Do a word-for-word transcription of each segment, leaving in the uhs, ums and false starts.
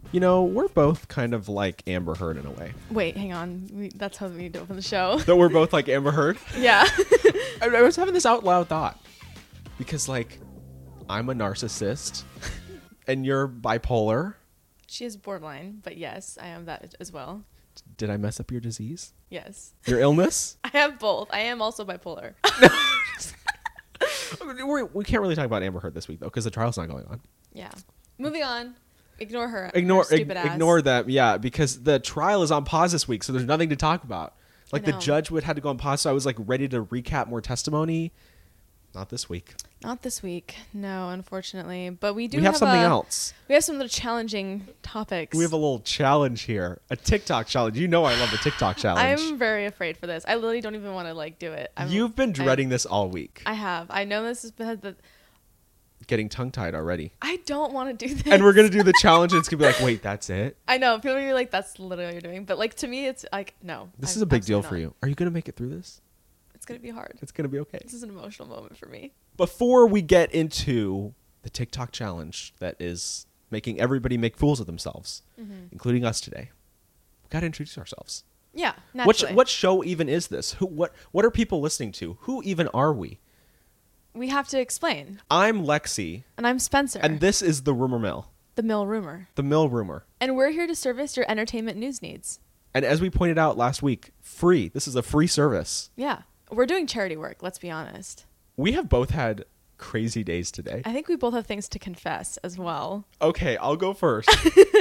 You know, we're both kind of like Amber Heard in a way. Wait, hang on. We, that's how we do it for the show. That we're both like Amber Heard? Yeah. I, I was having this out loud thought. Because, like, I'm a narcissist and you're bipolar. She is borderline, but yes, I am that as well. Did I mess up your disease? Yes. Your illness? I have both. I am also bipolar. We're, we can't really talk about Amber Heard this week, though, because the trial's not going on. Yeah. Moving on. Ignore her. Ignore her stupid ig- ass. ignore them, yeah, because the trial is on pause this week, so there's nothing to talk about. Like, the know. judge would had to go on pause, so I was, like, ready to recap more testimony. Not this week. Not this week. No, unfortunately. But we do we have, have something a, else. We have some little challenging topics. We have a little challenge here. A TikTok challenge. You know I love the TikTok challenge. I'm very afraid for this. I literally don't even want to like do it. I'm, You've been dreading I, this all week. I have. I know this is because the Getting tongue-tied already. I don't want to do this. And we're going to do the challenge and it's going to be like, wait, that's it? I know. People are gonna be like, that's literally what you're doing. But like to me, it's like, no. This I'm is a big deal for absolutely you. Are you going to make it through this? not. It's going to be hard. It's going to be okay. This is an emotional moment for me. Before we get into the TikTok challenge that is making everybody make fools of themselves, Mm-hmm. including us today, we got to introduce ourselves. Yeah, What, naturally. sh- what show even is this? Who? What, what are people listening to? Who even are we? We have to explain. I'm Lexi, And I'm Spencer. and this is the Rumor Mill, the Mill Rumor. the Mill Rumor. And we're here to service your entertainment news needs. And as we pointed out last week, free. This is a free service. Yeah. We're doing charity work, let's be honest. We have both had crazy days today. I think we both have things to confess as well. Okay, I'll go first.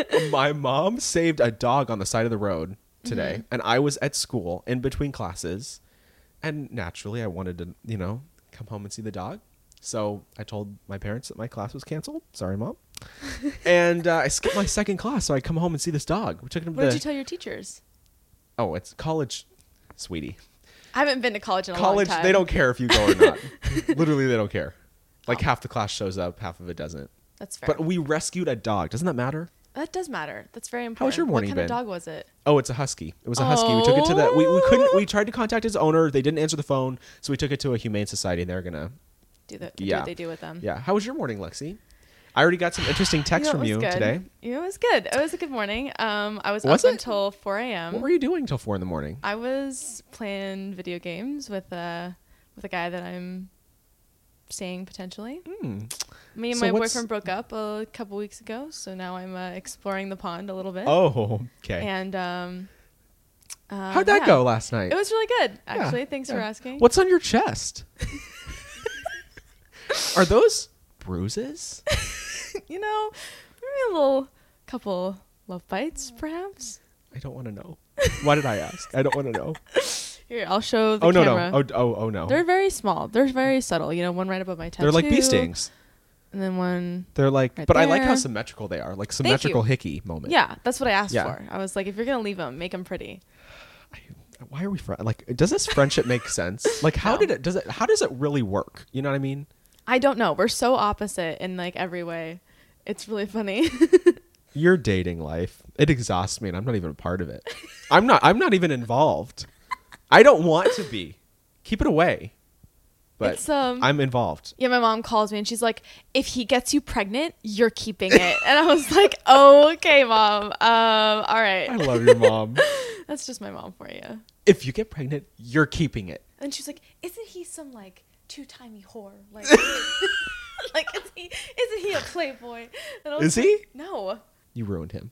My mom saved a dog on the side of the road today, Mm-hmm. and I was at school in between classes, and naturally I wanted to, you know, come home and see the dog. So I told my parents that my class was canceled. Sorry, Mom. And uh, I skipped my second class, so I come home and see this dog. We took him to What did the- you tell your teachers? Oh, it's college, sweetie. I haven't been to college in a College, long time. they don't care if you go or not. Literally, they don't care. Like Oh. half the class shows up, half of it doesn't. That's fair. But we rescued a dog. Doesn't that matter? That does matter. That's very important. How was your morning What kind been? of dog was it? Oh, it's a husky. It was a husky. We took it to the. We, we couldn't. We tried to contact his owner. They didn't answer the phone, so we took it to a humane society, and they're gonna. Do, the, do Yeah. what they do with them. Yeah. How was your morning, Lexi? I already got some interesting texts You know, from it you was good. today. You know, it was good. It was a good morning. Um, I was, Was up it? until four a.m. What were you doing till four in the morning? I was playing video games with uh with a guy that I'm seeing potentially. Hmm. Me and So my what's- boyfriend broke up a couple weeks ago, so now I'm uh, exploring the pond a little bit. Oh, okay. And um, uh, How'd that yeah. go last night? It was really good, Yeah, actually. Thanks for yeah. asking. What's on your chest? Are those bruises? You know, maybe a little couple love bites, perhaps. I don't want to know. Why did I ask? I don't want to know. Here, I'll show the Oh no camera. no. Oh oh oh no. They're very small. They're very subtle. You know, one right above my tattoo. They're like bee stings. And then one. They're like, Right but I like how there. symmetrical they are, like you. symmetrical hickey moment. Yeah, that's what I asked Yeah. for. I was like, if you're gonna leave them, make them pretty. I, why are we friends? Like, does this friendship make sense? Like, how No. did it? Does it? How does it really work? You know what I mean? I don't know. We're so opposite in like every way. It's really funny. Your dating life, it exhausts me, and I'm not even a part of it. I'm not. I'm not even involved. I don't want to be. Keep it away. But It's, um, I'm involved. Yeah, my mom calls me and she's like, if he gets you pregnant, you're keeping it. And I was like, oh, okay, mom. Um, all right. I love your mom. That's just my mom for you. If you get pregnant, you're keeping it. And she's like, isn't he some like two-timey whore? Like, like is he, isn't he a playboy? And I was Is he? like, no. You ruined him.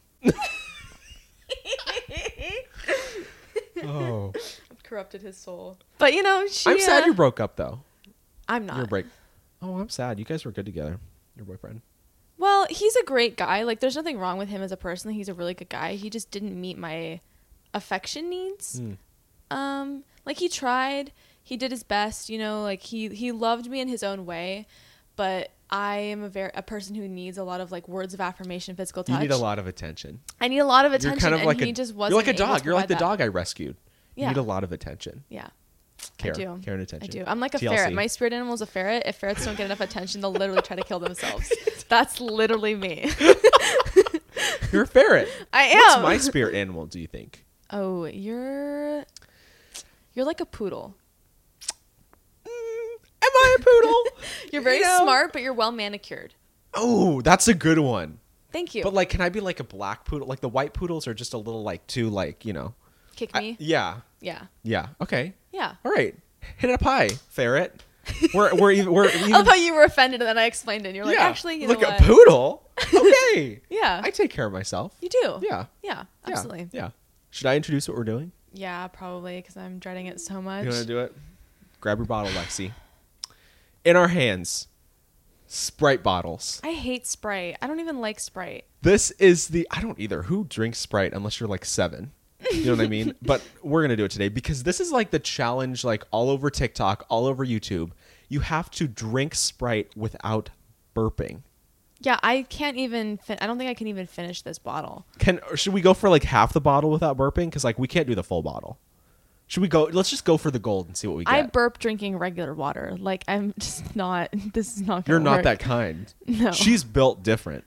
Oh, I've corrupted his soul. But you know, she. I'm sad uh, you broke up though. I'm not. Your break. Oh, I'm sad. You guys were good together. Your boyfriend. Well, he's a great guy. Like, there's nothing wrong with him as a person. He's a really good guy. He just didn't meet my affection needs. Mm. Um, like he tried. He did his best. You know, like he he loved me in his own way. But I am a very a person who needs a lot of like words of affirmation, physical touch. You need a lot of attention. I need a lot of attention, You're kind of and like he a, just wasn't. You're like a able dog. to You're like the provide dog I rescued. You Yeah. need a lot of attention. that. Yeah. Care. I do. Care and attention. I do. I'm like a T L C. ferret. My spirit animal is a ferret. If ferrets don't get enough attention, they'll literally try to kill themselves. That's literally me. You're a ferret. I am. What's my spirit animal, do you think? Oh, you're you're like a poodle. Mm, am I a poodle? You're very You know? smart, but you're well manicured. Oh, that's a good one. Thank you. But like, can I be like a black poodle? Like the white poodles are just a little like too like you know. Kick I- me. yeah. Yeah. Yeah. Okay. Yeah. All right. Hit it up high, ferret. We're we're even, we're even, I love how you were offended and then I explained it. And you're like, yeah. actually, you know Look, what? a poodle. Okay. Yeah. I take care of myself. You do. Yeah. Yeah. Absolutely. Yeah. yeah. Should I introduce what we're doing? Yeah, probably because I'm dreading it so much. You want to do it? Grab your bottle, Lexi. In our hands, Sprite bottles. I hate Sprite. I don't even like Sprite. This is the I don't either. Who drinks Sprite unless you're like seven? You know what I mean? But we're gonna do it today because this is like the challenge, like all over TikTok, all over YouTube. You have to drink Sprite without burping. Yeah, I can't even. Fin- I don't think I can even finish this bottle. Can or should we go for like half the bottle without burping? Because like we can't do the full bottle. Should we go? Let's just go for the gold and see what we get. I burp drinking regular water. Like I'm just not. This is not. Gonna You're not work. that kind. No. She's built different.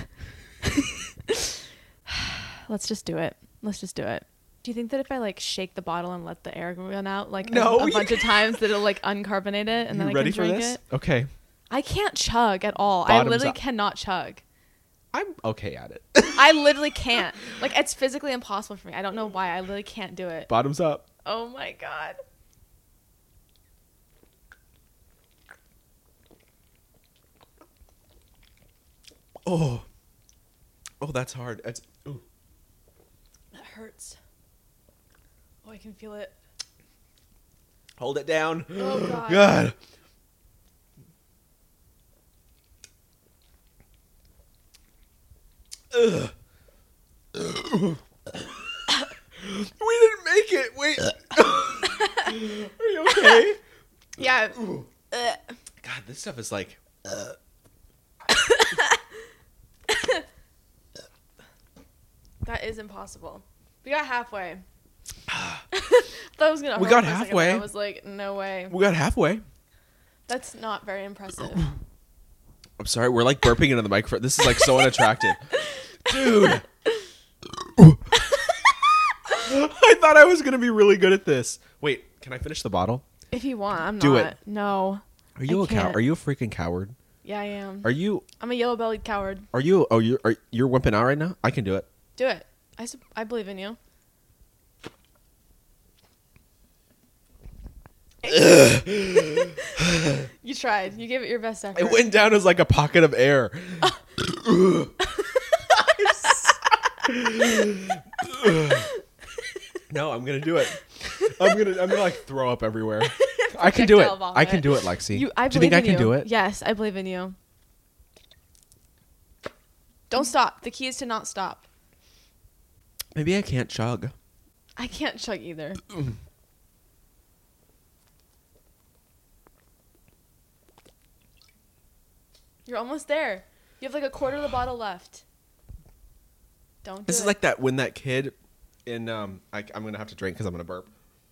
Let's just do it. Let's just do it. Do you think that if I like shake the bottle and let the air run out like No, a, a you bunch of times that it'll like uncarbonate it and You then I ready can for drink this? it? Okay. I can't chug at all. I Bottoms literally up. cannot chug. I'm okay at it. I literally can't. Like it's physically impossible for me. I don't know why. I literally can't do it. Bottoms up. Oh my god. Oh. Oh, that's hard. That's ooh. That hurts. Oh, I can feel it. Hold it down. Oh god. God. Ugh. We didn't make it. Wait. Are you okay? Yeah. Ooh. Ugh. God, this stuff is like. Uh. That is impossible. We got halfway. Thought I was gonna. We hurt got for a second, halfway. I was like, no way. We got halfway. That's not very impressive. I'm sorry. We're like burping into the microphone. This is like so unattractive. Dude. I thought I was going to be really good at this. Wait, can I finish the bottle? If you want, I'm Do not. it. No. Are you I a cow? can't. Are you a freaking coward? Yeah, I am. Are you I'm a yellow-bellied coward. Are you Oh, you are you're wimping out right now? I can do it. Do it. I, sup- I believe in you. You tried. You gave it your best effort. It went down as like a pocket of air. No, I'm going to do it. I'm going to I'm going to like throw up everywhere. I can do it. Projectile I can vomit. do it, Lexi. You, I do you think I believe in can you. do it? Yes, I believe in you. Don't stop. The key is to not stop. Maybe I can't chug. I can't chug either. You're almost there. You have like a quarter of the bottle left. Don't do This it. is like that when that kid in um I, I'm going to have to drink cuz I'm going to burp.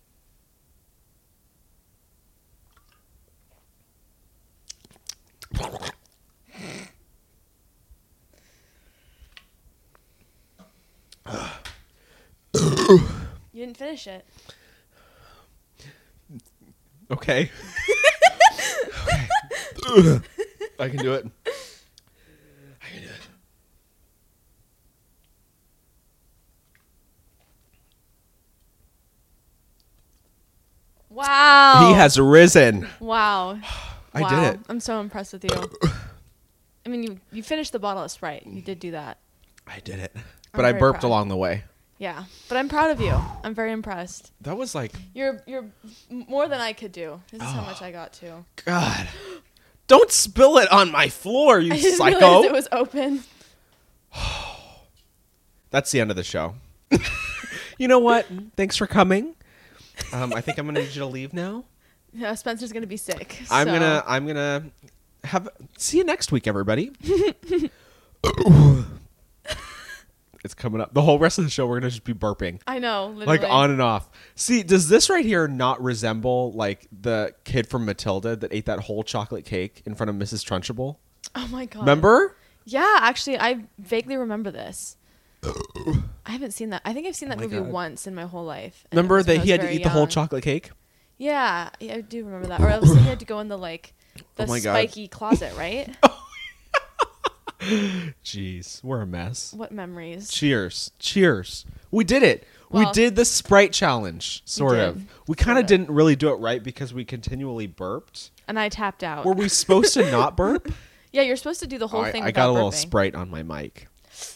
You didn't finish it. Okay. Okay. I can do it. I can do it. Wow. He has risen. Wow. I wow. did it. I'm so impressed with you. I mean, you you finished the bottle of Sprite. You did do that. I did it. But I very burped proud. along the way. Yeah. But I'm proud of you. I'm very impressed. That was like, You're you're m- more than I could do. This is how Oh. much I got to. God. Don't spill it on my floor, you I didn't psycho. realize it was open. That's the end of the show. You know what? Thanks for coming. Um, I think I'm gonna need you to leave now. Yeah, Spencer's gonna be sick. I'm so- gonna I'm gonna have see you next week, everybody. It's coming up. The whole rest of the show we're gonna just be burping. I know. Literally. Like on and off. See, does this right here not resemble like the kid from Matilda that ate that whole chocolate cake in front of Missus Trunchbull? Oh my god. Remember? Yeah, actually, I vaguely remember this. I haven't seen that. I think I've seen Oh that my movie God. once in my whole life. and it Remember was when that I he was had to very eat the whole young. chocolate cake? Yeah, yeah, I do remember that. Or else he had to go in the like the Oh my God. spiky closet, right? Jeez, we're a mess. What memories? Cheers. Cheers. We did it. Well, we did the Sprite challenge, sort did, of. We kind sort of of. didn't really do it right because we continually burped. And I tapped out. Were we supposed to not burp? Yeah, you're supposed to do the whole Oh, I, thing I without got a little burping. Sprite on my mic.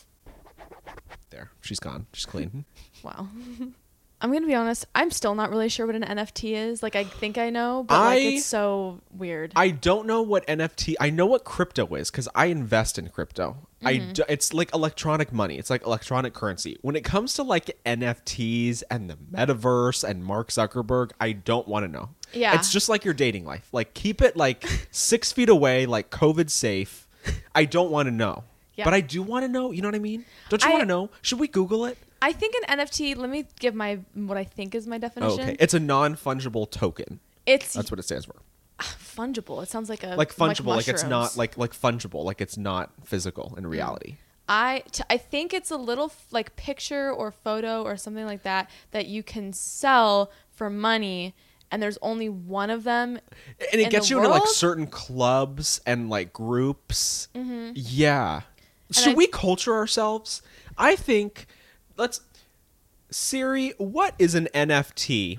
There. She's gone. She's clean. Wow. I'm going to be honest. I'm still not really sure what an N F T is. Like, I think I know, but I- like, it's so weird. I don't know what N F T. I know what crypto is because I invest in crypto. I Mm-hmm. do, it's like electronic money. It's like electronic currency. When it comes to like N F Ts and the metaverse and Mark Zuckerberg, I don't want to know. Yeah. It's just like your dating life. Like keep it like six feet away, like COVID safe. I don't want to know. Yeah. But I do want to know. You know what I mean? Don't you I- want to know? Should we Google it? I think an N F T, let me give my, what I think is my Oh, definition. okay. It's a non-fungible token. It's That's what it stands for. fungible. It sounds like a, Like fungible, like, it's mushrooms. not like like fungible, like it's not physical in reality. I, t- I think it's a little f- like picture or photo or something like that that you can sell for money, and there's only one of them. And it in gets the you into like world? certain clubs and like groups. Mm-hmm. Yeah. Should I- we culture ourselves? I think let's Siri, what is an N F T?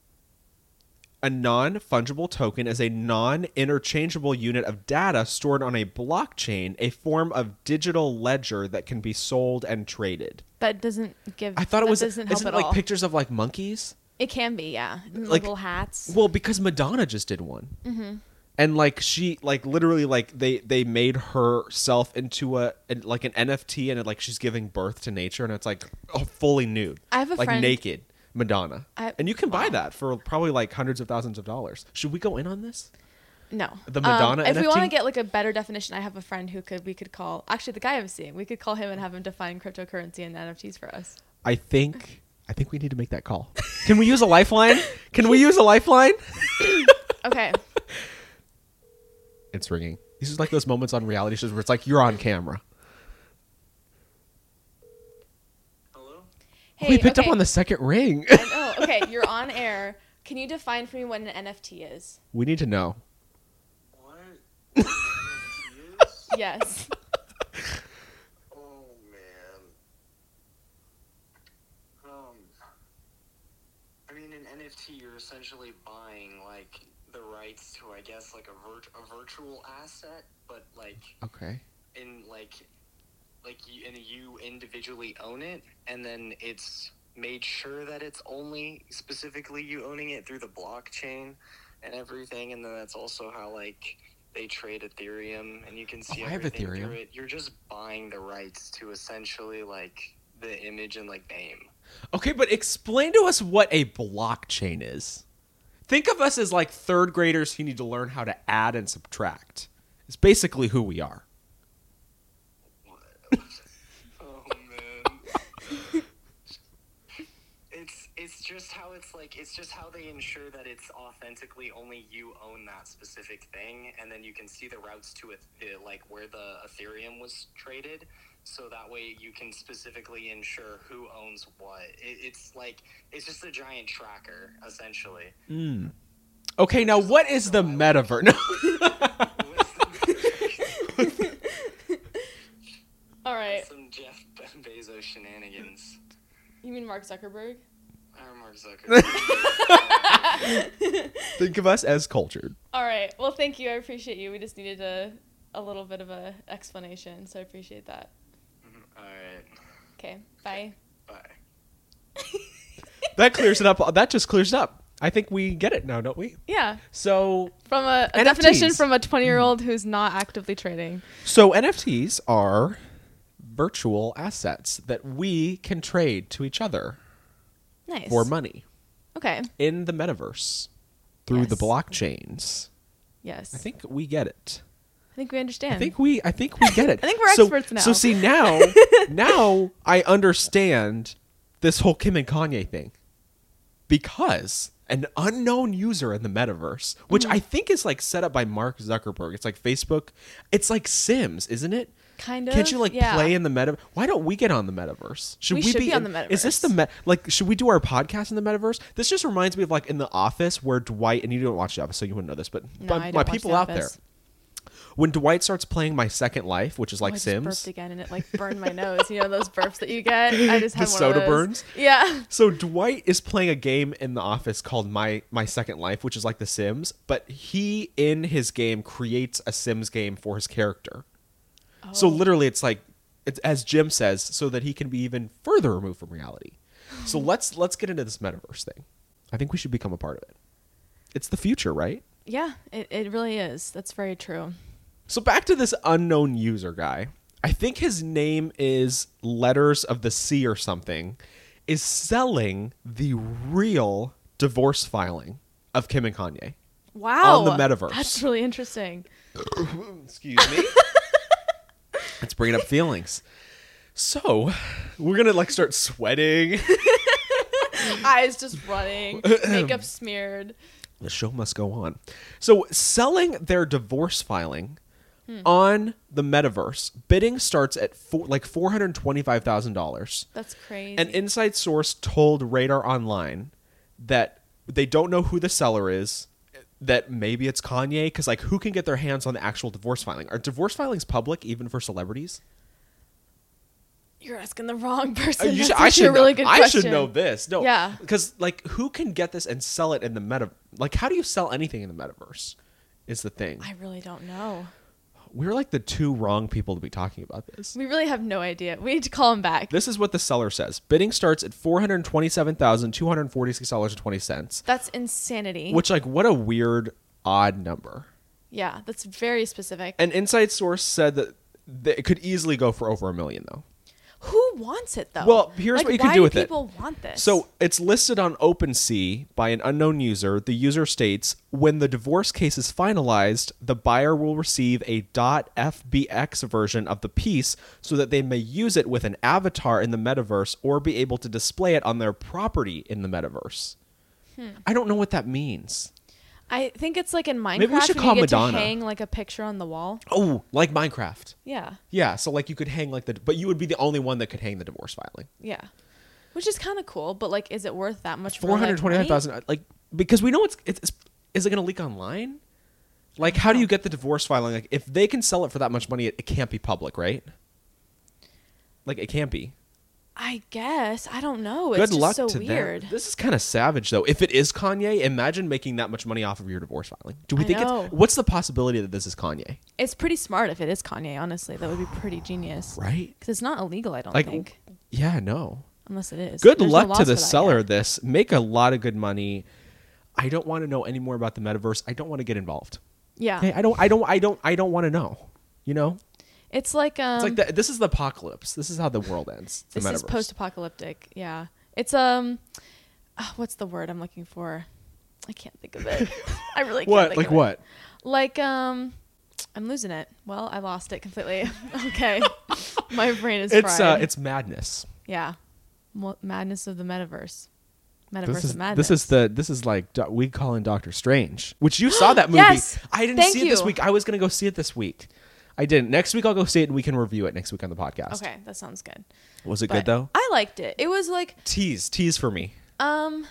A non-fungible token is a non-interchangeable unit of data stored on a blockchain, a form of digital ledger that can be sold and traded. That doesn't give. I thought it that was doesn't help isn't at it like all. pictures of like monkeys? It can be, yeah. And, Like- like little hats. Well, because Madonna just did one, mm-hmm. and like she, like literally, like they they made herself into a an- like an N F T, and it, like she's giving birth to nature, and it's like oh, fully nude. I have a like friend- naked Madonna, I- and you can buy wow. that for probably like hundreds of thousands of dollars. Should we go in on this? No. The Madonna um, If we N F T? want to get like a better definition, I have a friend who could we could call. Actually, the guy I'm seeing, we could call him and have him define cryptocurrency and N F Ts for us. I think I think we need to make that call. Can we use a lifeline? Can we use a lifeline? Okay. It's ringing. These are like those moments on reality shows where it's like you're on camera. Hello? Hey, we picked okay. up on the second ring. I know. Okay, you're on air. Can you define for me what an N F T is? We need to know. What? Yes? Yes. Oh man. Um. I mean, an N F T, you're essentially buying like the rights to, I guess, like a virt- a virtual asset, but like Okay. in like like you and you individually own it, and then it's made sure that it's only specifically you owning it through the blockchain and everything, and then that's also how like they trade Ethereum, and you can see Oh, I have everything Ethereum. through it. You're just buying the rights to essentially like the image and like name. Okay, but explain to us what a blockchain is. Think of us as like third graders who need to learn how to add and subtract. It's basically who we are. Oh man. It's it's just how it's like it's just how they ensure that it's authentically only you own that specific thing, and then you can see the routes to it, the, like where the Ethereum was traded, so that way you can specifically ensure who owns what. It, it's like it's just a giant tracker essentially. Okay, now what is the metaverse? No. All right. Some Jeff Bezos shenanigans. You mean Mark Zuckerberg? Or Mark Zuckerberg. Think of us as cultured. All right. Well, thank you. I appreciate you. We just needed a a little bit of a explanation, so I appreciate that. All right. Okay. Bye. Bye. That clears it up. That just clears it up. I think we get it now, don't we? Yeah. So, From a, a N F Ts. definition from a twenty-year-old who's not actively trading. so N F Ts are virtual assets that we can trade to each other Nice. for money Okay. in the metaverse through the Yes. blockchains. Yes. I think we get it. I think we understand. I think we I think we get it. I think we're so, experts now. So see now now I understand this whole Kim and Kanye thing. Because an unknown user in the metaverse, which Mm-hmm. I think is like set up by Mark Zuckerberg. It's like Facebook. It's like Sims, isn't it? Kind of. Can't you like yeah. play in the meta? Why don't we get on the metaverse? Should We we, should be, be on in- the Is this the metaverse. met? Like, should we do our podcast in the metaverse? This just reminds me of like in The Office where Dwight, and you don't watch The Office, so you wouldn't know this, but No, my, I don't my watch people The out there, Office. when Dwight starts playing My Second Life, which is like oh, I just Sims. burped again and it like burned my nose. You know those burps that you get? I just had The one soda of those. burns? Yeah. So Dwight is playing a game in the office called My My Second Life, which is like The Sims, but he in his game creates a Sims game for his character. So Oh. literally it's like it's as Jim says, so that he can be even further removed from reality. So let's let's get into this metaverse thing. I think we should become a part of it. It's the future, right? Yeah, it, it really is. That's very true. So back to this unknown user guy. I think his name is Letters of the Sea or something, is selling the real divorce filing of Kim and Kanye. Wow. On the metaverse. That's really interesting. Excuse me. It's bringing up feelings. So we're going to like start sweating. Eyes just running, makeup smeared. The show must go on. So selling their divorce filing Hmm. on the metaverse, bidding starts at four, like four hundred twenty-five thousand dollars. That's crazy. An inside source told Radar Online that they don't know who the seller is, that maybe it's Kanye, because like who can get their hands on the actual divorce filing? Are divorce filings public even for celebrities? You're asking the wrong person. Uh, you That's should, I actually should a really know, good I question. should know this. No, Yeah. because like who can get this and sell it in the meta? Like how do you sell anything in the metaverse? Is the thing. I really don't know. We're like the two wrong people to be talking about this. We really have no idea. We need to call him back. This is what the seller says. Bidding starts at four hundred twenty-seven thousand two hundred forty-six dollars and twenty cents. That's insanity. Which, like, what a weird, odd number. Yeah, that's very specific. An inside source said that th- it could easily go for over a million, though. Who wants it though? Well, here's Like, what you can why do with it. people want this? So it's listed on OpenSea by an unknown user. The user states, when the divorce case is finalized, the buyer will receive a .fbx version of the piece so that they may use it with an avatar in the metaverse or be able to display it on their property in the metaverse. Hmm. I don't know what that means. I think it's like in Minecraft Maybe we should when call you get Madonna. to hang like a picture on the wall. Oh, like Minecraft. Yeah, Yeah, so like you could hang like the, but you would be the only one that could hang the divorce filing. yeah, which is kind of cool. But like, is it worth that much? Four hundred twenty-nine thousand, like because we know it's it's. it's is it going to leak online? Like, how do you get the divorce filing? Like, if they can sell it for that much money, it, it can't be public, right? Like, it can't be. I guess I don't know. Good It's just luck so to weird. them. This is kind of savage, though. If it is Kanye, imagine making that much money off of your divorce filing. Do we I think know. it's what's the possibility that this is Kanye? It's pretty smart if it is Kanye. Honestly, that would be pretty genius. Right? Because it's not illegal. I don't Like, think, yeah, no. unless it is. Good There's no luck laws to for the that seller yet. of this. Make a lot of good money. I don't want to know any more about the metaverse. I don't want to get involved. Yeah, Okay, I don't. I don't. I don't. I don't want to know. You know, it's like um, it's like the, this is the apocalypse. This is how the world ends. It's the this metaverse. is post-apocalyptic. Yeah, it's um, ah, what's the word I'm looking for? I can't think of it. I really can't What? think Like of it. what? Like um, I'm losing it. Well, I lost it completely. Okay, my brain is It's fried. uh, it's madness. yeah, Mo- madness of the metaverse. Metaverse This is of madness. this is the this is like do- we call in Doctor Strange, which you saw that movie. Yes! I didn't Thank see it this you. week. I was gonna go see it this week. I didn't. Next week I'll go see it and we can review it next week on the podcast. Okay, that sounds good. Was it But good though? I liked it. It was like Tease, tease for me. um,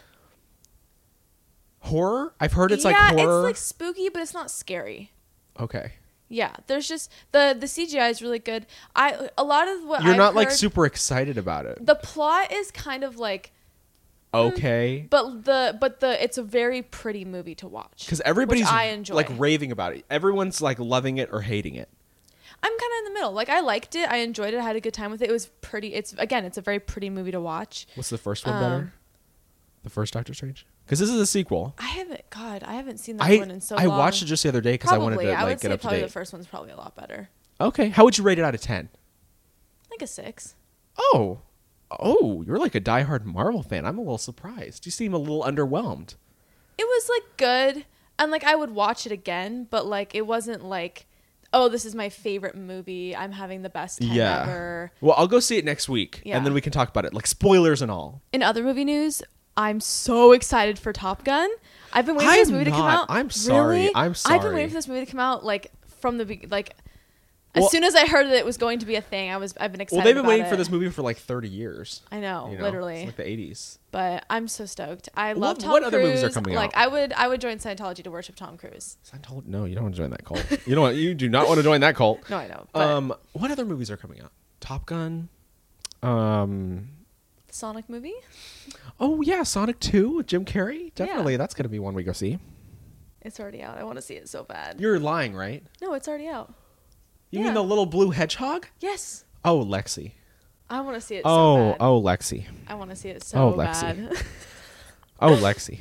Horror? I've heard it's yeah, like horror. it's like spooky, but it's not scary. Okay. Yeah, there's just the the C G I is really good. I a lot of what You're I've not like heard- super excited about it. The plot is kind of like, Okay. but the but the it's a very pretty movie to watch Because everybody's which I enjoy. like raving about it. Everyone's like loving it or hating it. I'm kind of in the middle. Like I liked it, I enjoyed it, I had a good time with it. It was pretty. It's again, it's a very pretty movie to watch. What's the first one Um, better? The first Doctor Strange? Because this is a sequel. I haven't. God, I haven't seen that I one in so I long. watched it just the other day because I Probably, wanted to I would like get say up to probably date. the first one's probably a lot better. Okay. How would you rate it out of ten? Like a six. Oh. Oh, you're like a diehard Marvel fan. I'm a little surprised. You seem a little underwhelmed. It was like good, and like I would watch it again, but like it wasn't like, oh, this is my favorite movie. I'm having the best time Yeah. ever. Well, I'll go see it next week Yeah. and then we can talk about it. Like spoilers and all. In other movie news, I'm so excited for Top Gun. I've been waiting for this I'm movie to come not. out. I'm sorry. Really? I'm I've been sorry. waiting for this movie to come out like from the be- like As Well- soon as I heard that it was going to be a thing, I was I've been excited. Well, they've been about waiting it. for this movie for like thirty years. I know, you know? literally. It's like the eighties. But I'm so stoked. I What- love Tom what Cruise. other movies are coming like out? I would I would join Scientology to worship Tom Cruise. Scientology? No, you don't want to join that cult. You don't. Want, you do not want to join that cult. No, I know. But Um, what other movies are coming out? Top Gun. Um. the Sonic movie? Oh yeah, Sonic two with Jim Carrey. Definitely, that's gonna be one we go see. It's already out. I want to see it so bad. You're lying, right? No, it's already out. You Yeah. mean the little blue hedgehog? Yes. Oh, Lexi. I want to see it Oh, so bad. oh, Lexi. I want to see it so Oh, Lexi. bad. Oh, Lexi.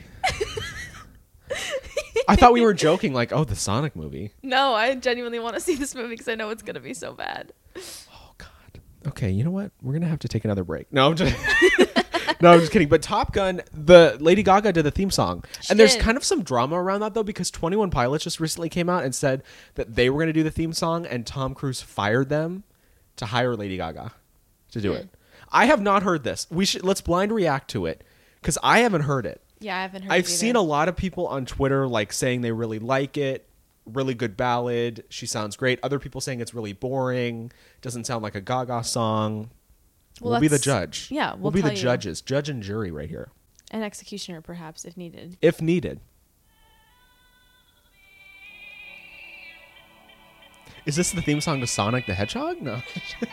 I thought we were joking, like, oh, the Sonic movie. No, I genuinely want to see this movie because I know it's going to be so bad. Oh God. Okay, you know what? We're gonna have to take another break. No, I'm just. No, I'm just kidding. But Top Gun, the Lady Gaga did the theme song, She and there's did. kind of some drama around that though, because twenty-one Pilots just recently came out and said that they were gonna do the theme song, and Tom Cruise fired them to hire Lady Gaga to do Hmm. it. I have not heard this. We should let's blind react to it because I haven't heard it. Yeah, I haven't heard I've it seen a either. lot of people on Twitter like saying they really like it. Really good ballad. She sounds great. Other people saying it's really boring. Doesn't sound like a Gaga song. Well, We'll, be the that's- judge. yeah, we'll, we'll be the tell you. judges, judge and jury right here, An executioner, perhaps, if needed. if needed. Is this the theme song to Sonic the Hedgehog? No.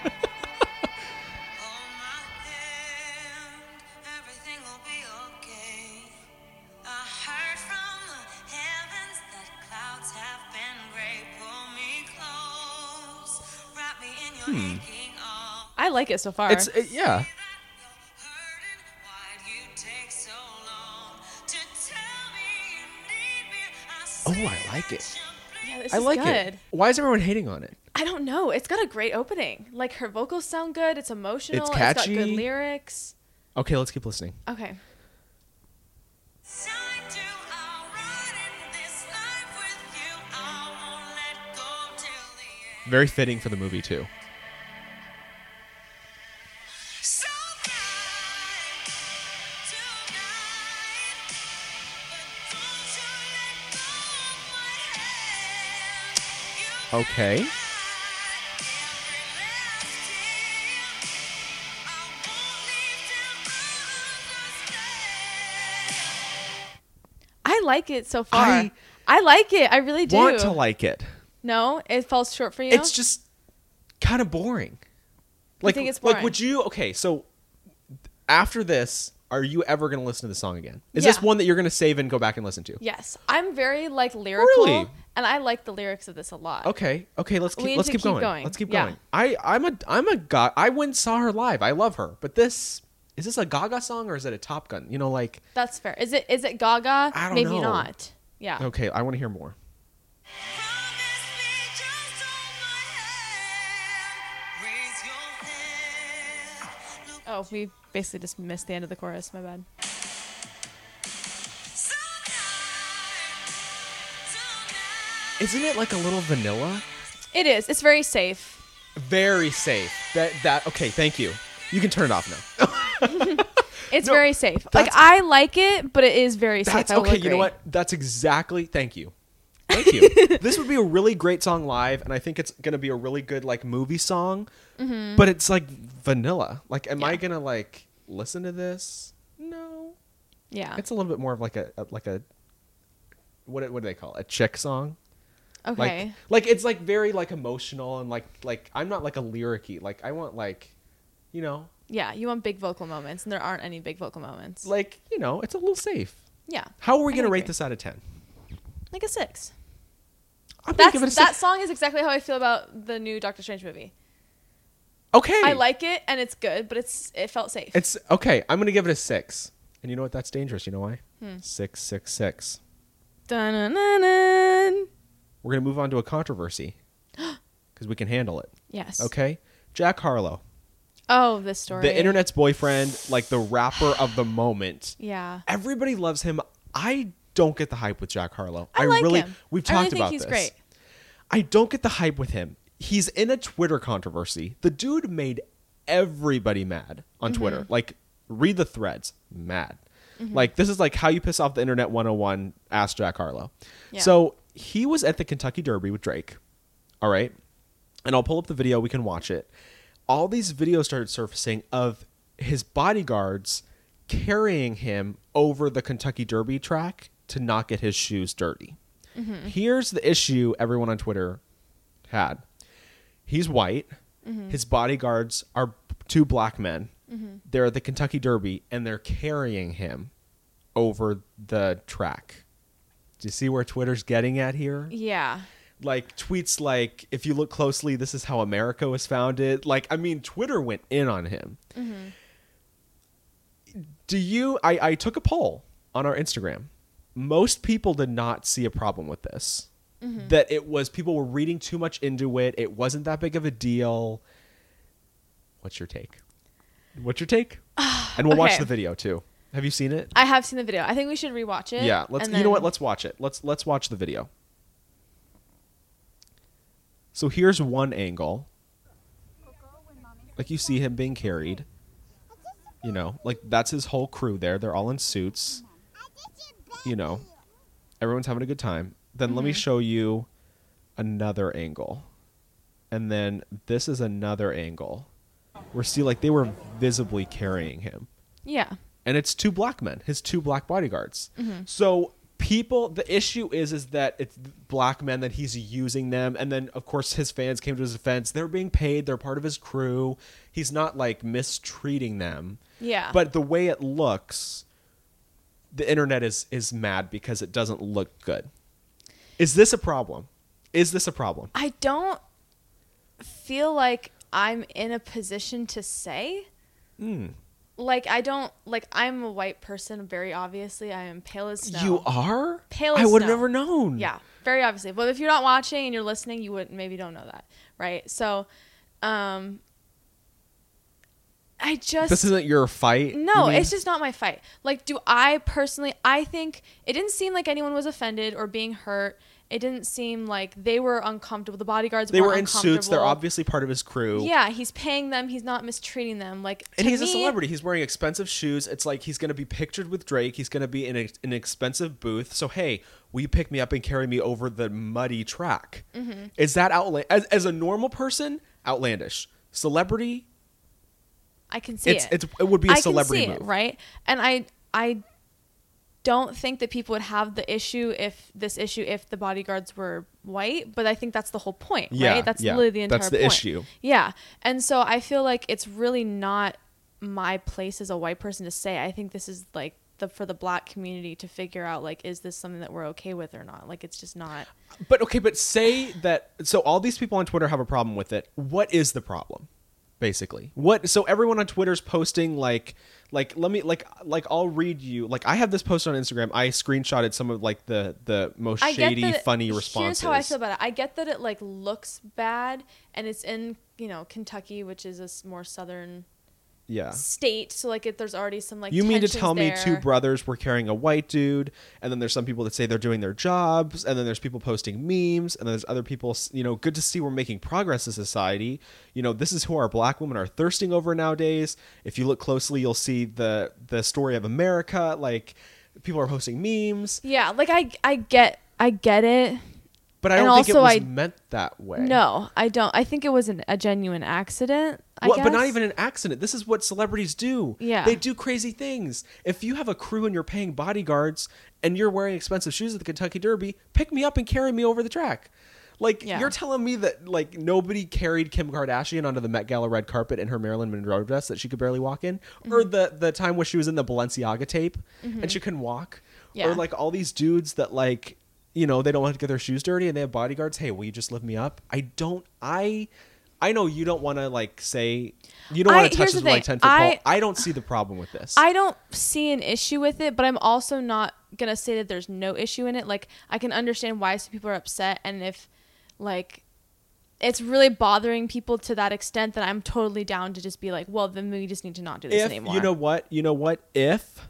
Everything will be okay. I heard from the heavens that clouds have been gray. Pull me close, wrap me in your aching arms. I like it so far. It's it, yeah. Hurting, why'd you take so long to tell me you need me? I Oh, see I like it. yeah, this I is like good. it. Why is everyone hating on it? I don't know. It's got a great opening. Like her vocals sound good. It's emotional. It's It's got catchy. good lyrics. Okay, let's keep listening. Okay. Side to I'll ride in this life with you. I won't let go till the end. Very fitting for the movie too. So bright tonight, but don't you let go of my hand. You Okay. every last tear. I won't leave till I understand. I like it so far. I I, like it. I really do. Want to like it. No, it falls short for you. It's just kind of boring. Like, think it's like, boring? would you? Okay, so after this, are you ever going to listen to the song again? Is this Yeah. one that you're going to save and go back and listen to? Yes, I'm very like lyrical, Really? and I like the lyrics of this a lot. Okay, okay, let's We keep need let's to keep, keep going. going. Let's keep Yeah. going. I I'm a I'm a guy. I went and saw her live. I love her, but this is this a Gaga song or is it a Top Gun? You know, like That's fair. Is it is it Gaga? I don't Maybe know. not. Yeah. okay, I want to hear more. Promise me, just hold my hand. Raise your hand. Look Oh, we basically just missed the end of the chorus. My bad. so nice tonight. Isn't it like a little vanilla? It is. It's very safe. Very safe. That that okay. Thank you. You can turn it off now. It's No, very safe. Like that's- I like it, but it is very safe. That's I will okay. You know agree. what? That's exactly. Thank you. Thank you. This would be a really great song live, and I think it's gonna be a really good like movie song. But it's like vanilla. Like, am I Mm-hmm. Yeah. gonna like listen to this? No. Yeah. It's a little bit more of like a, a like a what what do they call it? A chick song? Okay. Like like it's like very like emotional and like like I'm not like a lyricy. Like I want like you know Yeah, you want big vocal moments, and there aren't any big vocal moments. like you know it's a little safe. yeah, How are we I gonna agree. rate this out of ten? like a six. I'm gonna That's give it a that six. song is exactly how I feel about the new Doctor Strange movie. Okay. I like it and it's good, but it's it felt safe. It's okay. I'm gonna give it a six. And you know what? That's dangerous. You know why? Hmm. Six, six, six. Dun-dun-dun-dun. We're gonna move on to a controversy because we can handle it. Yes. Okay. Jack Harlow, Oh, this story. the internet's boyfriend, like the rapper of the moment. Yeah. Everybody loves him. I don't get the hype with Jack Harlow. I like really. him. We've I really talked think about he's this. great. I don't get the hype with him. He's in a Twitter controversy. The dude made everybody mad on Mm-hmm. Twitter. Like, read the threads. Mad. Like, this is like how you piss off the internet one oh one. Ask Jack Harlow. Yeah. So he was at the Kentucky Derby with Drake. All right. and I'll pull up the video. We can watch it. All these videos started surfacing of his bodyguards carrying him over the Kentucky Derby track to not get his shoes dirty. Mm-hmm. Here's the issue everyone on Twitter had. He's white. Mm-hmm. His bodyguards are two black men. Mm-hmm. They're at the Kentucky Derby, and they're carrying him over the track. Do you see where Twitter's getting at here? Yeah. Like tweets like, if you look closely, this is how America was founded. Like, I mean, Twitter went in on him. Mm-hmm. Do you, I, I took a poll on our Instagram. Most people did not see a problem with this. Mm-hmm. That it was, people were reading too much into it. It wasn't that big of a deal. What's your take? What's your take? And we'll okay. watch the video too. Have you seen it? I have seen the video. I think we should rewatch it. Yeah, let's. You then... know what? Let's watch it. Let's let's watch the video. So here's one angle. Like you see him being carried. You know, like that's his whole crew there. They're all in suits. You know, everyone's having a good time. Then mm-hmm. let me show you another angle. And then this is another angle. Where see, like they were visibly carrying him. Yeah. And it's two black men, his two black bodyguards. Mm-hmm. So people, the issue is, is that it's black men, that he's using them. And then, of course, his fans came to his defense. They're being paid. They're part of his crew. He's not, like, mistreating them. Yeah. But the way it looks, the internet is, is mad because it doesn't look good. Is this a problem? Is this a problem? I don't feel like I'm in a position to say. Hmm. Like, I don't, like, I'm a white person, very obviously. I am pale as snow. You are? Pale as I would snow. have never known. Yeah, very obviously. But if you're not watching and you're listening, you would maybe don't know that, right? So, um, I just... This isn't your fight? No, you mean? It's just not my fight. Like, do I personally... I think it didn't seem like anyone was offended or being hurt. It didn't seem like they were uncomfortable. The bodyguards they were were in uncomfortable. suits. They're obviously part of his crew. Yeah, he's paying them. He's not mistreating them. Like, and to he's me, a celebrity. He's wearing expensive shoes. It's like he's going to be pictured with Drake. He's going to be in a, an expensive booth. So hey, will you pick me up and carry me over the muddy track? Mm-hmm. Is that outlandish? As, as a normal person, outlandish. Celebrity, I can see it's, it. It's it would be a I celebrity can see move, it, right? And I I don't think that people would have the issue if this issue if the bodyguards were white, but I think that's the whole point, yeah, right? That's yeah. literally the entire That's the point. issue. Yeah. And so I feel like it's really not my place as a white person to say. I think this is like the for the black community to figure out, like, is this something that we're okay with or not? Like, it's just not. But okay, but say that, so all these people on Twitter have a problem with it. What is the problem? Basically, what? So everyone on Twitter's posting like, like let me like like I'll read you. Like I have this post on Instagram. I screenshotted some of like the the most I get shady, that it- funny responses. Here's how I feel about it. I get that it like looks bad, and it's in you know Kentucky, which is a s- more southern Yeah. state. So like, it, there's already some like. You mean to tensions tell me there. two brothers were carrying a white dude, and then there's some people that say they're doing their jobs, and then there's people posting memes, and then there's other people, you know, good to see we're making progress as a society. You know, this is who our black women are thirsting over nowadays. If you look closely, you'll see the the story of America. Like, people are posting memes. Yeah, like I I get I get it. But I And don't think it also was I- meant that way. No, I don't. I think it was an, a genuine accident. I Well, guess. but not even an accident. This is what celebrities do. Yeah. They do crazy things. If you have a crew and you're paying bodyguards and you're wearing expensive shoes at the Kentucky Derby, pick me up and carry me over the track. Like, Yeah. you're telling me that, like, nobody carried Kim Kardashian onto the Met Gala red carpet in her Marilyn Monroe dress that she could barely walk in? Mm-hmm. Or the, the time where she was in the Balenciaga tape mm-hmm. and she couldn't walk? Yeah. Or, like, all these dudes that, like, you know, they don't want to get their shoes dirty and they have bodyguards. Hey, will you just lift me up? I don't, I... I know you don't want to like say you don't I- want to touch here's this the with like thing. ten foot I- pole. I don't see the problem with this. I don't see an issue with it, but I'm also not gonna say that there's no issue in it. Like, I can understand why some people are upset, and if like it's really bothering people to that extent, then I'm totally down to just be like, well, then we just need to not do this if anymore. you know what, you know what, if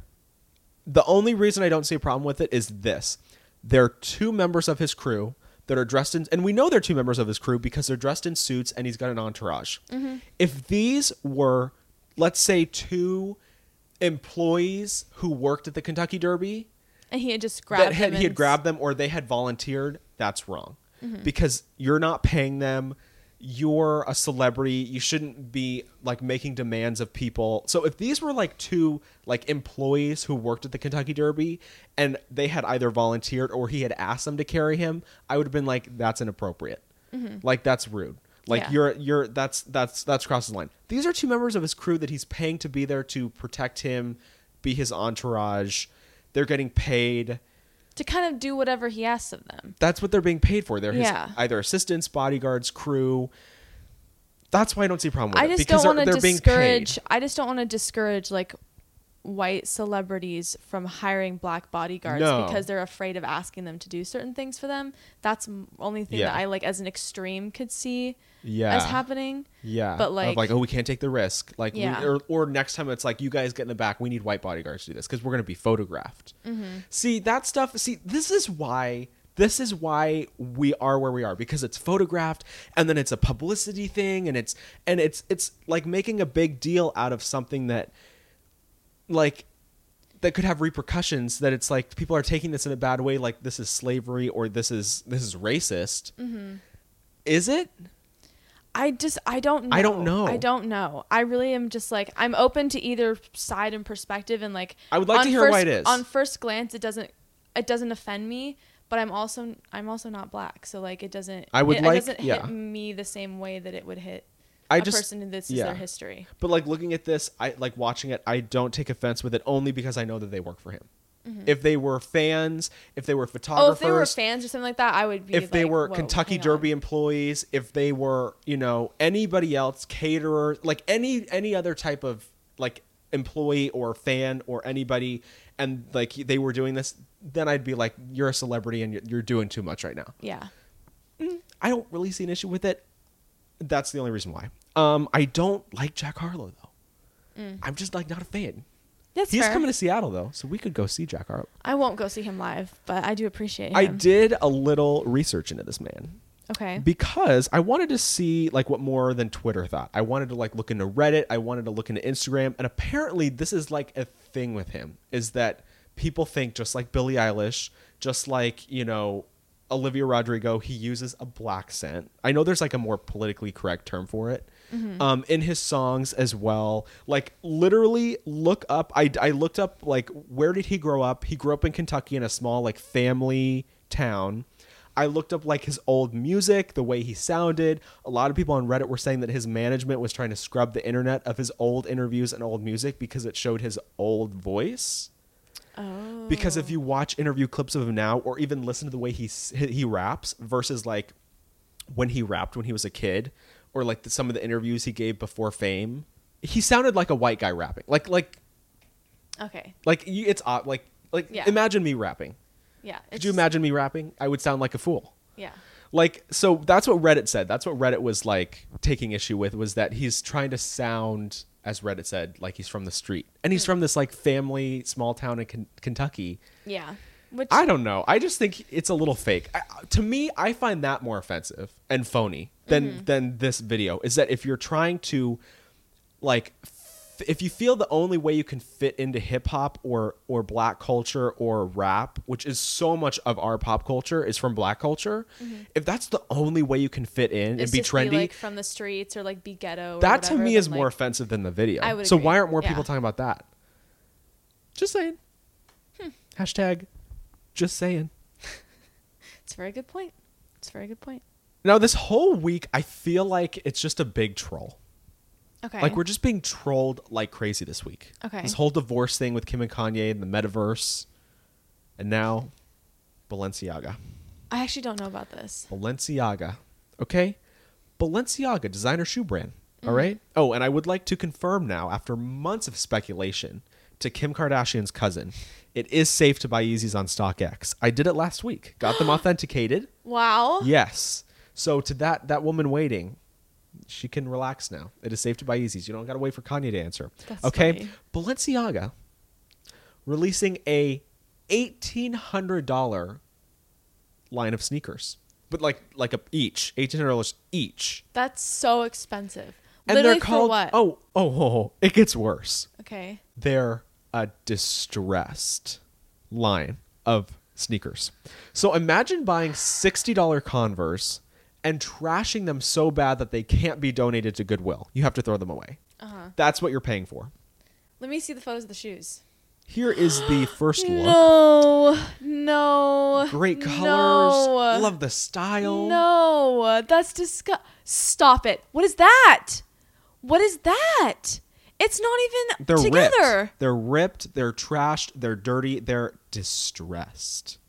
the only reason I don't see a problem with it is this: they're two members of his crew that are dressed in, and we know they're two members of his crew because they're dressed in suits and he's got an entourage. Mm-hmm. If these were, let's say, two employees who worked at the Kentucky Derby, and he had just grabbed that had, them he had and- grabbed them or they had volunteered, that's wrong. Mm-hmm. Because you're not paying them you're a celebrity. You shouldn't be like making demands of people. So if these were like two like employees who worked at the Kentucky Derby and they had either volunteered or he had asked them to carry him, I would have been like, that's inappropriate. Mm-hmm. Like that's rude. Like Yeah. you're you're that's that's that's crosses the line. These are two members of his crew that he's paying to be there to protect him, be his entourage. They're getting paid. To kind of do whatever he asks of them. That's what they're being paid for. They're his Yeah. either assistants, bodyguards, crew. That's why I don't see a problem with I it. just Because don't they're, want to they're being paid. discourage. I just don't want to discourage like white celebrities from hiring black bodyguards No. because they're afraid of asking them to do certain things for them. That's the only thing Yeah. that I like as an extreme could see Yeah. as happening. Yeah. But Of like, like, oh, we can't take the risk. Like, we- Yeah. or, or next time it's like, you guys get in the back. We need white bodyguards to do this because we're going to be photographed. Mm-hmm. See, that stuff. See, this is why. This is why we are where we are, because it's photographed and then it's a publicity thing, and it's and it's it's like making a big deal out of something that like that could have repercussions, that it's like people are taking this in a bad way, like this is slavery or this is this is racist. Mm-hmm. Is it? I just I don't know. I don't know. I don't know. I really am just like I'm open to either side and perspective, and like I would like on to hear first, why it is. On first glance, it doesn't it doesn't offend me, but I'm also I'm also not black, so like it doesn't I would it, like- it doesn't yeah. hit me the same way that it would hit I a just person who this is yeah. their history. But like looking at this, I like watching it. I don't take offense with it only because I know that they work for him. If they were fans, if they were photographers, Oh, if they were fans or something like that, I would be. if they like, were whoa, Kentucky hang Derby on. employees, if they were, you know, anybody else, caterer, like any any other type of like employee or fan or anybody, and like they were doing this, then I'd be like, you're a celebrity and you're- you're doing too much right now. Yeah. I don't really see an issue with it. That's the only reason why. Um, I don't like Jack Harlow though. Mm. I'm just like not a fan. That's He's fair. coming to Seattle though, so we could go see Jack Harlow. I won't go see him live, but I do appreciate him. I did a little research into this man. Okay. Because I wanted to see like what more than Twitter thought. I wanted to like look into Reddit. I wanted to look into Instagram. And apparently this is like a thing with him, is that people think just like Billie Eilish, just like, you know, Olivia Rodrigo, he uses a black scent. I know there's like a more politically correct term for it. Mm-hmm. Um, in his songs as well. Like literally look up. I, I looked up like where did he grow up? He grew up in Kentucky in a small like family town. I looked up like his old music, the way he sounded. A lot of people on Reddit were saying that his management was trying to scrub the internet of his old interviews and old music because it showed his old voice. Oh. Because if you watch interview clips of him now, or even listen to the way he s- he raps versus like when he rapped when he was a kid, or like the, some of the interviews he gave before fame, he sounded like a white guy rapping. Like like Okay. like you- it's odd. Like like Yeah. imagine me rapping. Yeah. Could you imagine me rapping? I would sound like a fool. Yeah. Like, so that's what Reddit said. That's what Reddit was like taking issue with, was that he's trying to sound, as Reddit said, like he's from the street. And he's from this like family small town in Ken- Kentucky. Yeah. Which I don't know. I just think it's a little fake. I, to me, I find that more offensive and phony than Mm-hmm. than this video. Is that if you're trying to like f- if you feel the only way you can fit into hip hop or or black culture or rap, which is so much of our pop culture is from black culture, if that's the only way you can fit in and it's be just trendy, like from the streets or like be ghetto. Or that to whatever, me is then, more like, offensive than the video. I would so agree. why aren't more Yeah. people talking about that? Just saying. Hmm. Hashtag just saying. It's a very good point. It's a very good point. Now, this whole week, I feel like it's just a big troll. Okay. Like, we're just being trolled like crazy this week. Okay. This whole divorce thing with Kim and Kanye and the metaverse. And now, Balenciaga. I actually don't know about this. Balenciaga. Okay? Balenciaga, designer shoe brand. Mm-hmm. All right? Oh, and I would like to confirm now, after months of speculation, to Kim Kardashian's cousin, it is safe to buy Yeezys on StockX. I did it last week. Got them authenticated. Wow. Yes. So to that that woman waiting, she can relax now. It is safe to buy Yeezys. You don't got to wait for Kanye to answer. That's okay. funny. Balenciaga releasing a eighteen hundred dollar line of sneakers, but like like a each eighteen hundred dollars each, That's so expensive. and Literally they're called for what? oh, oh oh oh it gets worse. Okay. They're a distressed line of sneakers. So imagine buying sixty dollar Converse and trashing them so bad that they can't be donated to Goodwill. You have to throw them away. Uh-huh. That's what you're paying for. Let me see the photos of the shoes. Here is the first look. No, no. Great colors. No. Love the style. No, that's disgust. Stop it. What is that? What is that? It's not even They're together. ripped. They're ripped. They're trashed. They're dirty. They're distressed.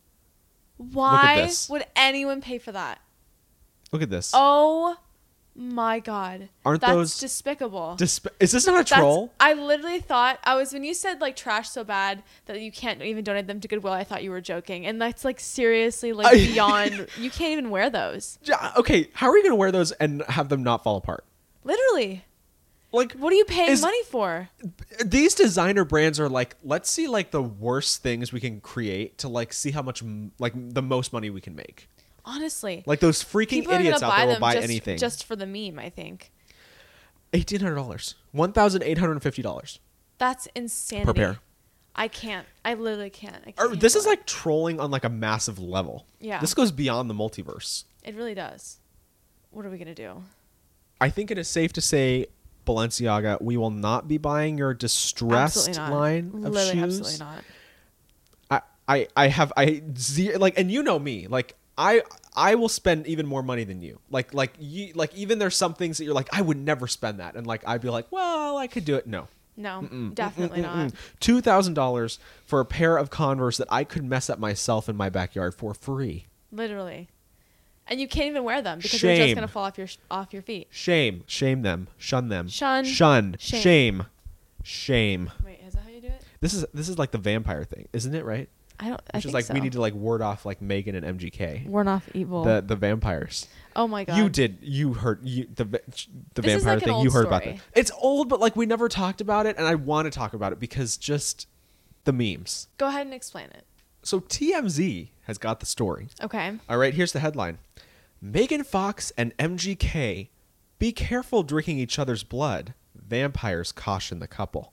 Why this. would anyone pay for that? Look at this. Oh my god. Aren't That's those despicable. Disp- is this not a That's- troll? I literally thought I was when you said like trash so bad that you can't even donate them to Goodwill. I thought you were joking, and that's like seriously like I- beyond. You can't even wear those. Yeah, okay, how are you going to wear those and have them not fall apart? Literally, Like, what are you paying is- money for? these designer brands are like, let's see like the worst things we can create to like see how much m- like the most money we can make. Honestly, Like those freaking people are idiots gonna out buy there will them buy just, anything. just for the meme. I think eighteen hundred dollars, one thousand eight hundred fifty dollars that's insanity. per pair. I can't. I literally can't. I can't Or, this handle is it. like trolling on like a massive level. Yeah. This goes beyond the multiverse. It really does. What are we gonna do? I think it is safe to say, Balenciaga, we will not be buying your distressed Absolutely not. line of Literally, shoes. absolutely not. I, I, I have I ze- like, and you know me, like I I will spend even more money than you. Like like you like even there's some things that you're like I would never spend that, and like I'd be like, well, I could do it. No, No, definitely not. two thousand dollars for a pair of Converse that I could mess up myself in my backyard for free. Literally, and you can't even wear them because Shame. they're just gonna fall off your sh- off your feet. Shame, shame them, shun them, Shun. shun, Shame. shame, shame. Wait, is that how you do it? This is this is like the vampire thing, isn't it? Right? I don't. I Which think is like so. we need to like ward off like Megan and M G K, Warn off evil. the the vampires. oh my god. You did. You heard you the va- the This is vampire like an thing. old You heard about story. that. It's old, but like we never talked about it, and I want to talk about it because just the memes. Go ahead and explain it. So T M Z has got the story. Okay. All right, here's the headline: Megan Fox and M G K, be careful drinking each other's blood. Vampires caution the couple.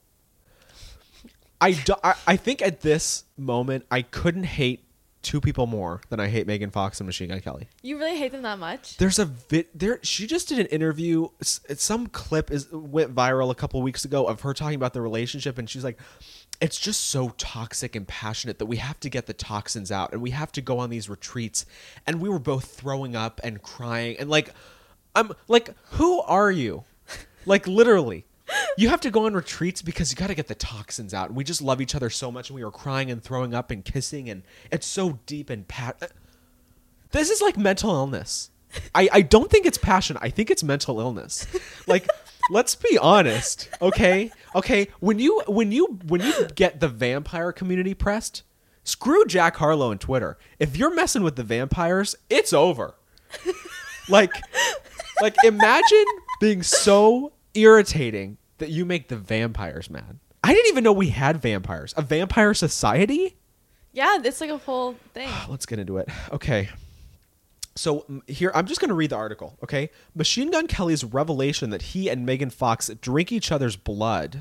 I, do, I, I think at this moment I couldn't hate two people more than I hate Megan Fox and Machine Gun Kelly. You really hate them that much? There's a vid there. She just did an interview. s- Some clip is went viral a couple weeks ago of her talking about the relationship, and she's like, "It's just so toxic and passionate that we have to get the toxins out, and we have to go on these retreats." And we were both throwing up and crying, and like, I'm like, "Who are you?" Like literally. You have to go on retreats because you got to get the toxins out. And we just love each other so much, and we were crying and throwing up and kissing, and it's so deep and pat. This is like mental illness. I, I don't think it's passion. I think it's mental illness. Like, let's be honest, okay? Okay, when you when you when you get the vampire community pressed, screw Jack Harlow and Twitter. If you're messing with the vampires, it's over. Like, like imagine being so irritating that you make the vampires mad. I didn't even know we had vampires. A vampire society? Yeah, it's like a whole thing. Let's get into it. Okay. So m- here, I'm just going to read the article, okay? Machine Gun Kelly's revelation that he and Megan Fox drink each other's blood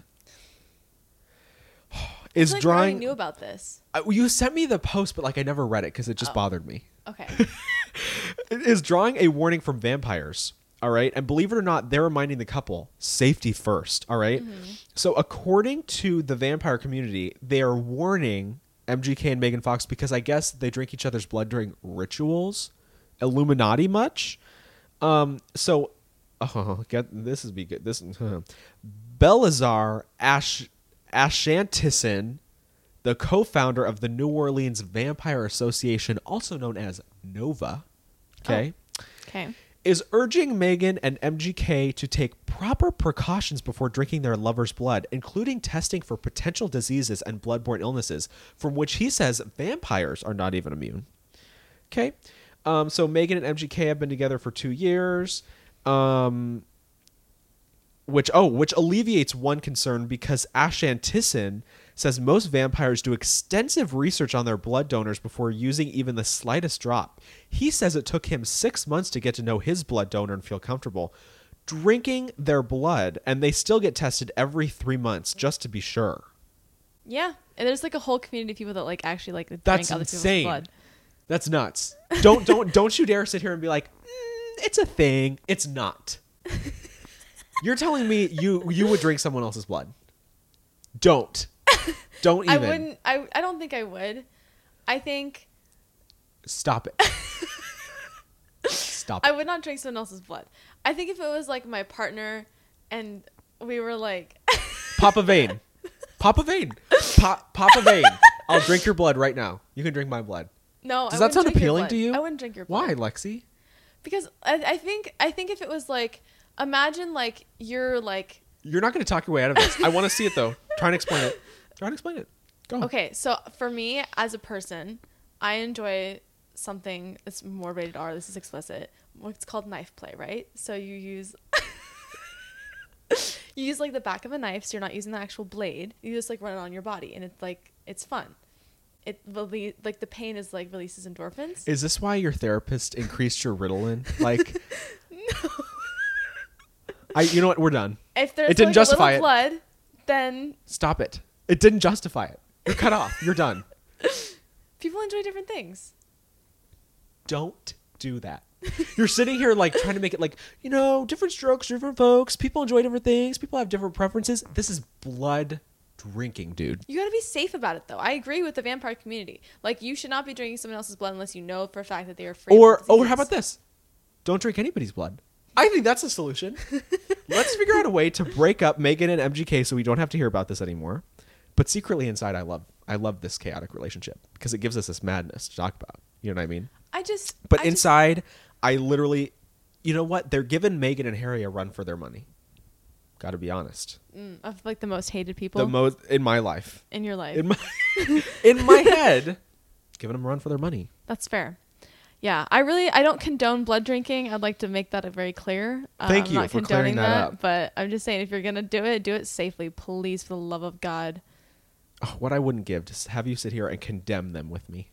is I feel like we already drawing... knew about this. Uh, you sent me the post, but like I never read it because it just Oh. bothered me. Okay. It is drawing a warning from vampires. All right. And believe it or not, they're reminding the couple safety first. All right? So, according to the vampire community, they are warning M G K and Megan Fox because I guess they drink each other's blood during rituals. Illuminati much? Um, so, oh, get this is be good. This Belazar Ash Ashantisson, the co-founder of the New Orleans Vampire Association, also known as Nova. Okay. Okay. Is urging Megan and M G K to take proper precautions before drinking their lover's blood, including testing for potential diseases and bloodborne illnesses, from which he says vampires are not even immune. Okay. Um, so Megan and M G K have been together for two years. Um, which, oh, which alleviates one concern because Ashantisson says most vampires do extensive research on their blood donors before using even the slightest drop. He says it took him six months to get to know his blood donor and feel comfortable drinking their blood, and they still get tested every three months just to be sure. Yeah. And there's like a whole community of people that like actually like That's drink other insane. people's blood. That's nuts. Don't don't don't you dare sit here and be like, mm, it's a thing. It's not. You're telling me you you would drink someone else's blood. Don't. Don't even. I wouldn't. I I don't think I would. I think Stop it. Stop I it. would not drink someone else's blood. I think if it was like my partner and we were like Pop a vein. Pop a vein. Pop pop a vein. I'll drink your blood right now. You can drink my blood. no, Does I that sound wouldn't drink your appealing blood. to you? I wouldn't drink your blood. Why, Lexi? Because I, I think I think if it was like imagine like you're like You're not going to talk your way out of this. I want to see it though. Try and explain it. Try and explain it. Go. okay, so for me as a person, I enjoy something that's more rated R. This is explicit. What's called knife play, right? So you use you use like the back of a knife, so you're not using the actual blade. You just like run it on your body, and it's like it's fun. It rele- like the pain is like releases endorphins. Is this why your therapist increased your Ritalin? Like, No. I. You know what? We're done. If there's It didn't like justify a it. little blood, then Stop it. It didn't justify it. You're cut off. You're done. people enjoy different things. Don't do that. You're sitting here like trying to make it like, you know, different strokes, different folks. People enjoy different things. People have different preferences. This is blood drinking, dude. You gotta be safe about it, though. I agree with the vampire community. Like, you should not be drinking someone else's blood unless you know for a fact that they are free. Or, of or disease. how about this? Don't drink anybody's blood. I think that's a solution. Let's figure out a way to break up Megan and M G K so we don't have to hear about this anymore. But secretly inside, I love, I love this chaotic relationship because it gives us this madness to talk about. You know what I mean? I just. But I just- inside, I literally, you know what? They're giving Megan and Harry a run for their money. Got to be honest. mm, of like the most hated people The most in my life, in your life. in my in my head, giving them a run for their money. That's fair. Yeah, I really I don't condone blood drinking. I'd like to make that very clear. Uh, Thank I'm you not for condoning clearing that up. But I'm just saying, if you're gonna do it, do it safely, please, for the love of God. Oh, what I wouldn't give to have you sit here and condemn them with me.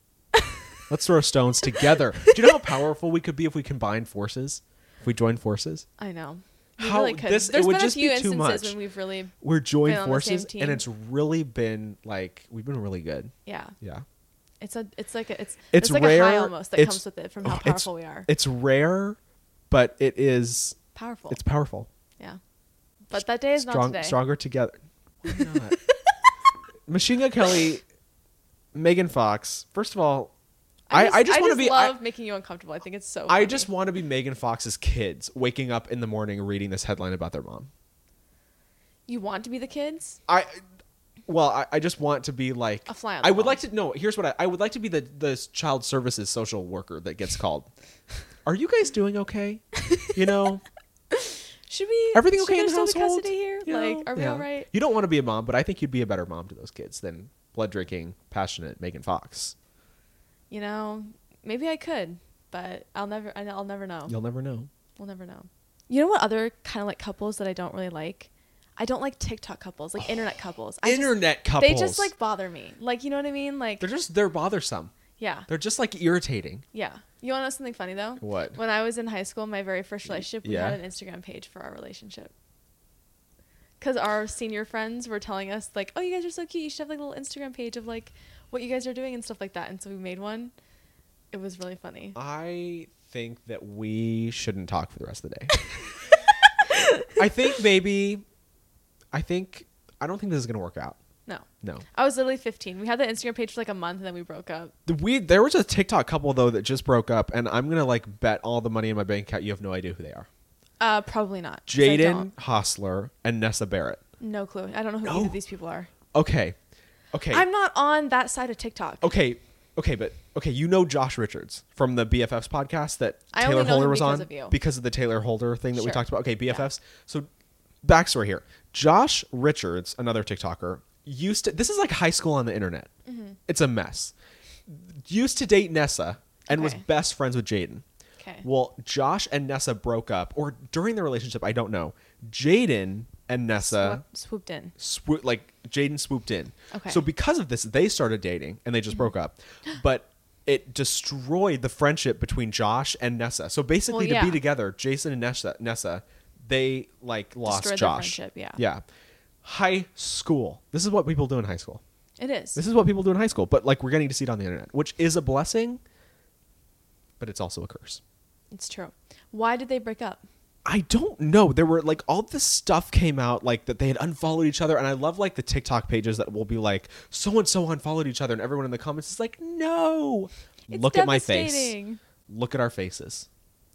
Let's throw stones together. Do you know how powerful we could be if we combined forces? If we joined forces? I know. We How really could. this- it There's would been just a few be too instances much. when we've really, We're joined Been on the same forces, team. and it's really been like we've been really good. yeah. Yeah, It's a, it's like a, it's, it's it's like rare. a high almost that it's- comes with it from how oh, it's- powerful we are. It's rare, but it is. Powerful. It's powerful. yeah. But that day is Strong, not today. Stronger together. Why not? Machine Gun Kelly, Megan Fox. First of all, I, I just want to be. I, love making you uncomfortable. I think it's so. I funny. just want to be Megan Fox's kids waking up in the morning reading this headline about their mom. You want to be the kids? I, well, I, I just want to be like A fly on the I would wall. like to no. Here's what I, I would like to be the the child services social worker that gets called. Are you guys doing okay? You know, Should we? everything should okay in there the still be household? custody here? You Like, know? are we Yeah. all right? You don't want to be a mom, but I think you'd be a better mom to those kids than blood drinking, passionate Megan Fox. You know, maybe I could, but I'll never. I- I'll never know. You'll never know. We'll never know. You know what other kind of like couples that I don't really like? I don't like TikTok couples, like internet couples. I just- Internet couples. They just like bother me. Like, you know what I mean? Like, they're just they're bothersome. yeah, They're just like irritating. yeah. You want to know something funny though? What? When I was in high school, my very first relationship, we Yeah. had an Instagram page for our relationship. Because our senior friends were telling us like, "Oh, you guys are so cute. You should have like a little Instagram page of like what you guys are doing and stuff like that." And so we made one. It was really funny. I think that we shouldn't talk for the rest of the day. I think maybe, I think, I don't think this is going to work out. No, No. I was literally fifteen. We had the Instagram page for like a month and then we broke up. The- We There was a TikTok couple, though, that just broke up, and I'm going to, like, bet all the money in my bank account you have no idea who they are. Uh, probably not. 'cause I Jaden don't. Hostler and Nessa Barrett. No clue. I don't know who No. either of these people are. Okay. Okay. I'm not on that side of TikTok. Okay. Okay, but okay, you know Josh Richards from the B F Fs podcast that I Taylor only know Holder him was because on of you. because of the Taylor Holder thing that we Sure. talked about. Okay, B F Fs. So backstory here. Josh Richards, another TikToker, used to this is like high school on the internet. Mm-hmm. It's a mess. Used to date Nessa and was Okay. best friends with Jaden. Okay. Well, Josh and Nessa broke up, or during their relationship, I don't know. Jaden and Nessa Swoop- swooped in. swoop like Jaden swooped in. Okay. So because of this, they started dating and they just broke up. But it destroyed the friendship between Josh and Nessa. So basically, Well, to be yeah. together, Jason and Nessa, Nessa, they like lost Destroyed their Josh. friendship, yeah. Yeah. High school. This is what people do in high school. It is. This is what people do in high school, but like we're getting to see it on the internet, which is a blessing, but it's also a curse. It's true. Why did they break up? I don't know. There were like all this stuff came out like that they had unfollowed each other, and I love like the TikTok pages that will be like so and so unfollowed each other, and everyone in the comments is like, no. It's Look at my face. devastating. Look at our faces.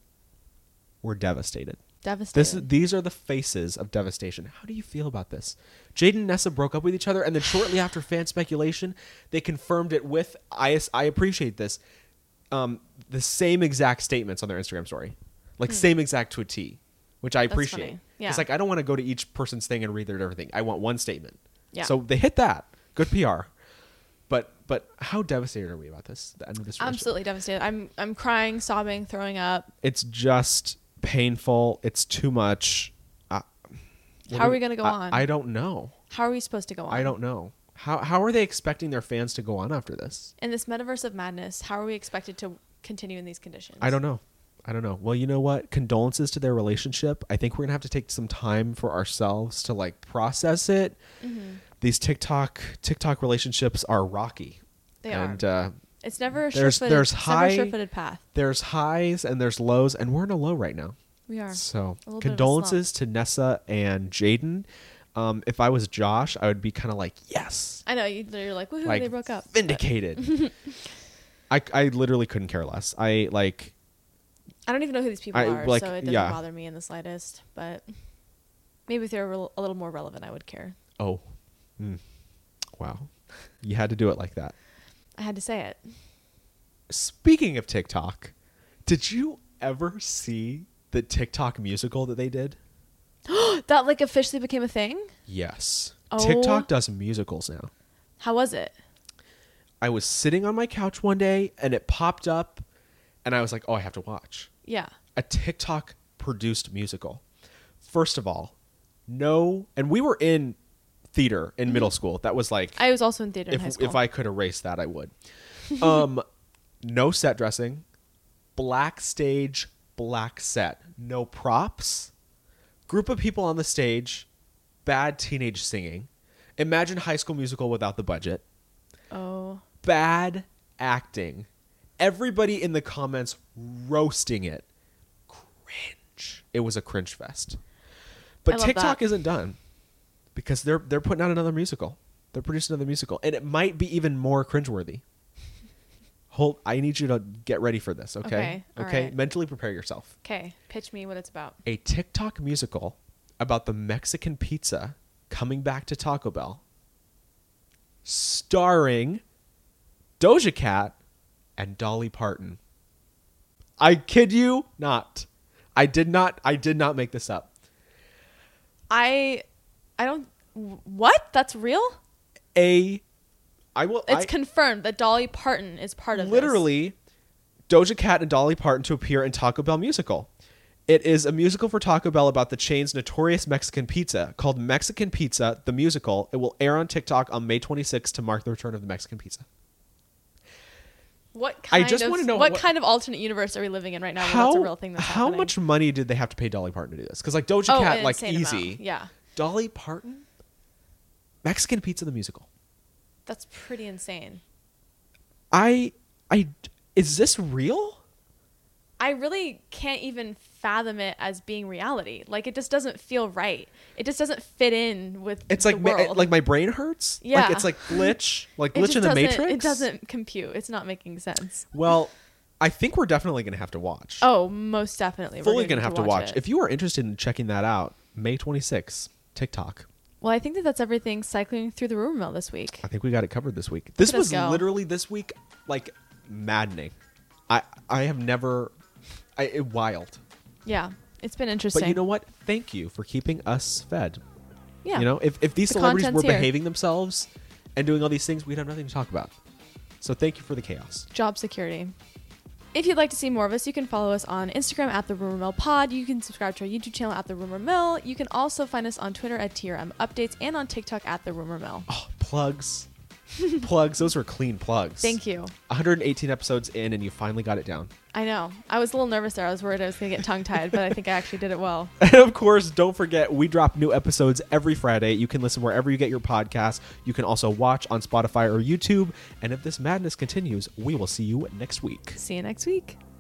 We're devastated. Devastated. This is, these are the faces of devastation. How do you feel about this? Jade and Nessa broke up with each other, and then shortly after fan speculation, they confirmed it with, I, I appreciate this, um, the same exact statements on their Instagram story. Like, Hmm. same exact to a T, which I That's appreciate. funny. Yeah. It's like, I don't want to go to each person's thing and read their everything. I want one statement. Yeah. So they hit that. Good P R. But but how devastated are we about this? The end of this relationship? Absolutely devastated. I'm I'm crying, sobbing, throwing up. It's just painful. It's too much. Uh, what How are do we gonna go I- on? I don't know. How are we supposed to go on? I don't know. How how are they expecting their fans to go on after this? In this metaverse of madness, how are we expected to continue in these conditions? I don't know. I don't know. Well, you know what? Condolences to their relationship. I think we're gonna have to take some time for ourselves to like process it. Mm-hmm. These TikTok TikTok relationships are rocky. They and, are. uh, It's never a there's- sure-footed, there's it's never a high- sure-footed path. there's highs and there's lows, and we're in a low right now. We are. So A little bit of a condolences to Nessa and Jaden. Um, if I was Josh, I would be kind of like, yes, I know you, you're like, woohoo, like they broke up. vindicated. I I literally couldn't care less. I like I don't even know who these people I, are, like, so it doesn't yeah. bother me in the slightest. But maybe if they were rel- a little more relevant, I would care. oh, mm, wow, you had to do it like that. I had to say it. Speaking of TikTok, did you ever see the TikTok musical that they did? That like officially became a thing? Yes, Oh. TikTok does musicals now. How was it? I was sitting on my couch one day and it popped up, and I was like, oh, I have to watch. Yeah. A TikTok produced musical. First of all, no, and we were in theater in middle school. That was like, I was also in theater in high if school. if I could erase that, I would. Um, no set dressing, black stage, black set, no props, group of people on the stage, bad teenage singing. Imagine High School Musical without the budget. Oh. Bad acting. Everybody in the comments roasting it. Cringe. It was a cringe fest. But I love TikTok that. isn't done because they're they're putting out another musical. They're producing another musical, and it might be even more cringeworthy. Hold, I need you to get ready for this, okay? Okay, all Okay, right. mentally prepare yourself. Okay. Pitch me what it's about. A TikTok musical about the Mexican pizza coming back to Taco Bell, starring Doja Cat and Dolly Parton. I kid you not. I did not. I did not make this up. I I don't what? That's real? A, I will. It's I, confirmed that Dolly Parton is part of this. literally Doja Cat and Dolly Parton to appear in Taco Bell musical. It is a musical for Taco Bell about the chain's notorious Mexican pizza called Mexican Pizza, the musical. It will air on TikTok on May twenty-sixth to mark the return of the Mexican pizza. What I kind just of wanna know what, what- kind of alternate universe are we living in right now where How, that's a real thing that's how happening? much money did they have to pay Dolly Parton to do this? Because like Doja Oh, Cat, an like insane easy. amount. Yeah. Dolly Parton, Mexican Pizza, the musical. That's pretty insane. I, I, is this real? I really can't even fathom it as being reality. Like it just doesn't feel right. It just doesn't fit in with It's the like ma- world. like my brain hurts. Yeah. Like it's like glitch, like It glitch just in the doesn't- Matrix. It doesn't compute. It's not making sense. Well, I think we're definitely going to have to watch. Oh, most definitely. We're Fully gonna going to need have to watch. it. If you are interested in checking that out, May twenty-sixth, TikTok. Well, I think that that's everything cycling through the rumor mill this week. I think we got it covered this week. This at us was go. literally this week, like maddening. I I have never, I it, wild. Yeah, it's been interesting. But you know what? Thank you for keeping us fed. yeah. You know, if if these The celebrities were content's here. behaving themselves and doing all these things, we'd have nothing to talk about. So thank you for the chaos. Job security. If you'd like to see more of us, you can follow us on Instagram at the Rumor Mill Pod. You can subscribe to our YouTube channel at the Rumor Mill. You can also find us on Twitter at T R M Updates and on TikTok at the Rumor Mill. Oh, plugs. Plugs. Those were clean plugs. Thank you. one hundred eighteen episodes in, and you finally got it down. I know. I was a little nervous there. I was worried I was going to get tongue-tied, but I think I actually did it well. And of course, don't forget, we drop new episodes every Friday. You can listen wherever you get your podcasts. You can also watch on Spotify or YouTube. And if this madness continues, we will see you next week. See you next week.